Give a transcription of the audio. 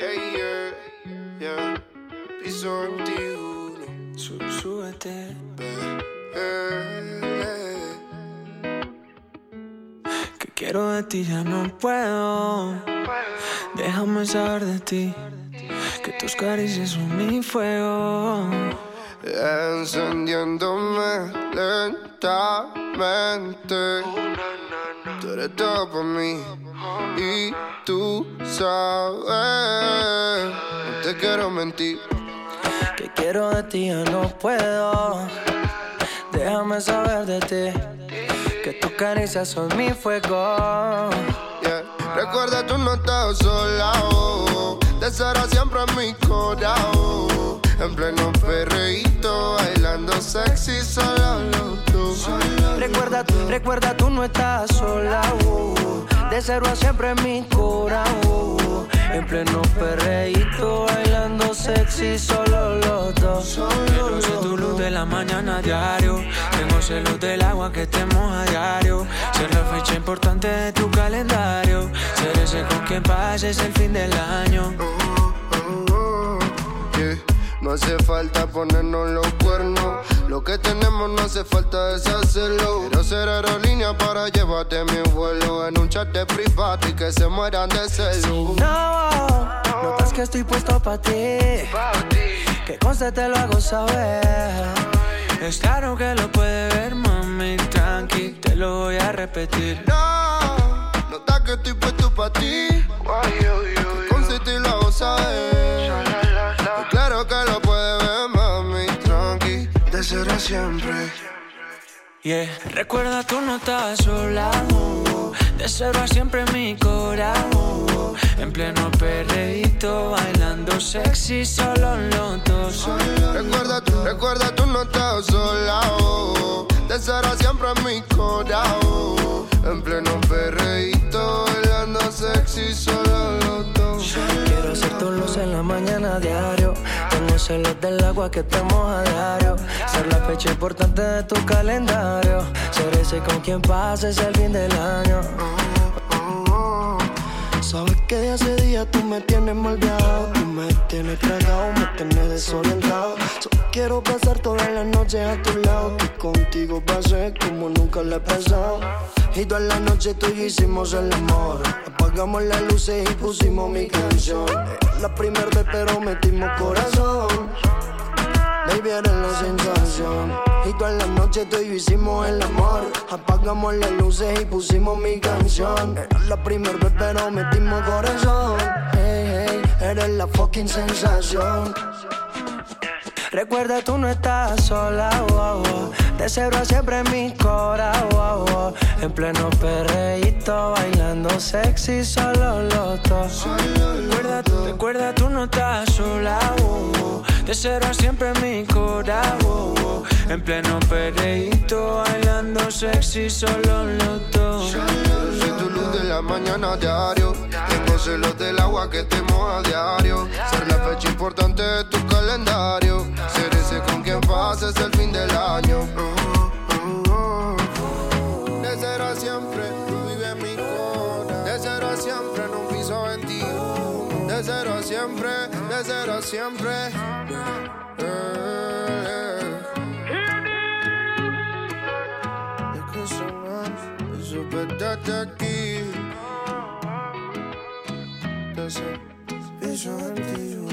yeah, yeah. Piso 21. Súbete. Que quiero de ti, ya no puedo. Déjame saber de ti, que tus caricias son mi fuego. Encendiéndome lentamente. Tú eres todo para mí y tú sabes. No te quiero mentir. Que quiero de ti, ya no puedo. Déjame saber de ti, que tus caricias son mi fuego. Yeah. Recuerda, tú no estás sola, oh. Te será siempre en mi corazón. En pleno perreíto, bailando sexy, solo los dos. Recuerda, tú no estás sola, de cero a siempre en mi corazón. En pleno perreíto, bailando sexy, solo los dos. Quiero ser tu luz de la mañana a diario. Tengo celos del agua que te moja a diario. Ser la fecha importante de tu calendario. Ser ese con quien pases el fin del año. Yeah. No hace falta ponernos los cuernos. Lo que tenemos no hace falta deshacerlo. Quiero ser aerolínea para llevarte a mi vuelo. En un chat de privado y que se mueran de celo. No, notas que estoy puesto pa' ti. Que conste te lo hago saber. Es claro que lo puede ver, mami, tranqui, te lo voy a repetir. No, notas que estoy puesto pa' ti. Que conste te lo hago saber. Es claro que lo puede ver, mami, tranqui, de ser a siempre. Yeah. Recuerda, tú no estás sola, de cero a siempre en mi corazón. En pleno perreíto, bailando sexy, solo los dos. Recuerda, tú no estás sola, oh. De cero a siempre en mi corazón. En pleno perreíto, bailando sexy, solo los dos. Quiero ser tu luz en la mañana a diario. Tengo celos del agua que te moja a diario. Ser la fecha importante de tu calendario. Ser ese con quien pases el fin del año. Sabes que de hace días tú me tienes malviado. Tú me tienes tragado, me tienes desorientado. Solo quiero pasar todas las noches a tu lado. Que contigo pasé como nunca le he pasado. Y toda la noche tú y yo hicimos el amor. Apagamos las luces y pusimos mi canción. La primera vez pero metimos corazón. Baby, eres la sensación. Y toda la noche tú y yo hicimos el amor. Apagamos las luces y pusimos mi canción. Era la primera vez pero metimos corazón. Hey, hey, eres la fucking sensación. Recuerda, tú no estás sola, wow, wow. De cero a siempre en mi corazón, wow, wow. En pleno perreíto, bailando sexy, solo los dos. Recuerda, tú no estás sola, wow, wow. De cero a siempre en mi corazón, wow, wow. En pleno perreíto, bailando sexy, solo los dos. Soy tu luz de la mañana a diario. Tengo celos del agua que te moja a diario. Ser la fecha importante de tu calendario. Ser ese con quien pases el fin del año. De cero a siempre, tú vives en mi corazón. De cero a siempre, no piso 21. De cero a siempre, de cero a siempre. Es que son supérate aquí. De cero, piso 21.